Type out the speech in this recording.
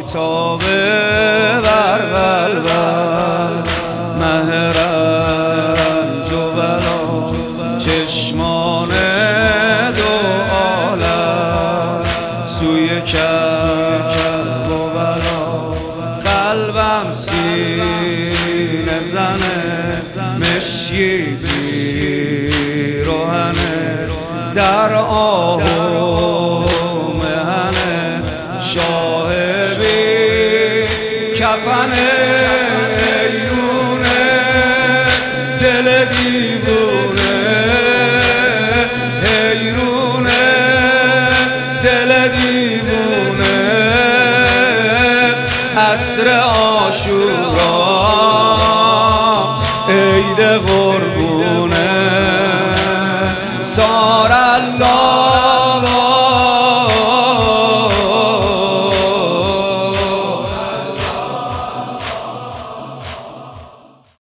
آفتابه بر قلبم، مه رنج و بلا چشمان دو عالم، سوی کرب و بلا قلبم سینه زنه، مشکی پیراهنه در آه و مهنه، شاه بی کفنه، ایرونه دل دیوونه، ایرونه دل دیوونه، عصر عاشورا